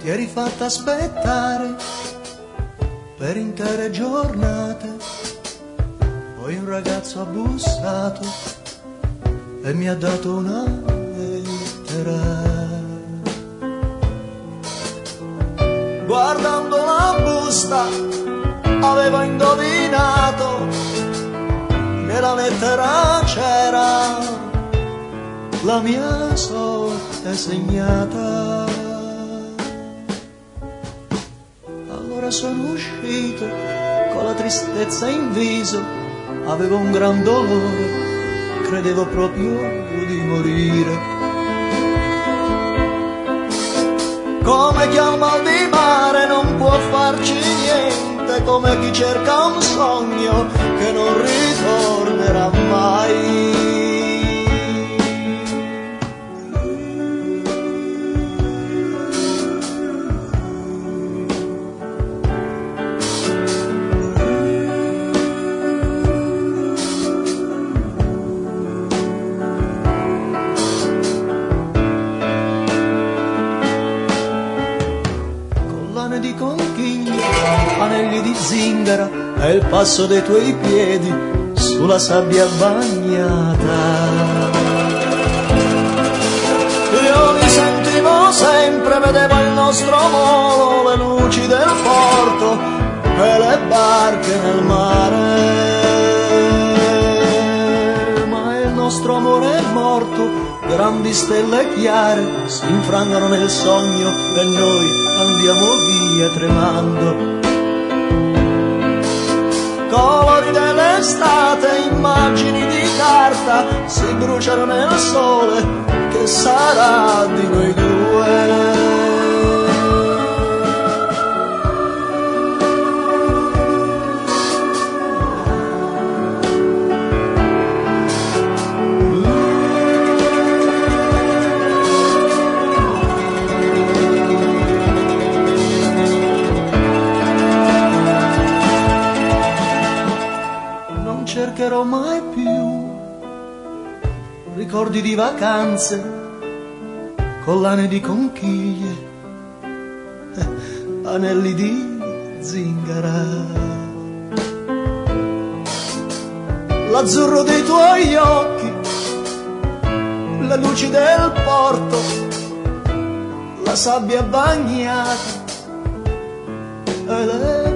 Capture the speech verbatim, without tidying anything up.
ti eri fatta aspettare per intere giornate, poi un ragazzo ha bussato e mi ha dato una lettera. Guardando la busta avevo indovinato che la lettera c'era la mia sorte segnata. Allora sono uscito con la tristezza in viso, avevo un gran dolore, credevo proprio di morire. Come chi ha un mal di mare non può farci niente, come chi cerca un sogno che non ritornerà mai. Di conchiglia, anelli di zingara e il passo dei tuoi piedi sulla sabbia bagnata. Io mi sentivo sempre, vedevo il nostro molo, le luci del porto e le barche nel mare. Ma il nostro amore è morto, grandi stelle chiare si infrangono nel sogno e noi andiamo via tremando. Colori dell'estate, immagini di carta si bruciano nel sole, che sarà di noi due? Non cercherò mai più ricordi di vacanze, collane di conchiglie, anelli di zingara. L'azzurro dei tuoi occhi, le luci del porto, la sabbia bagnata e le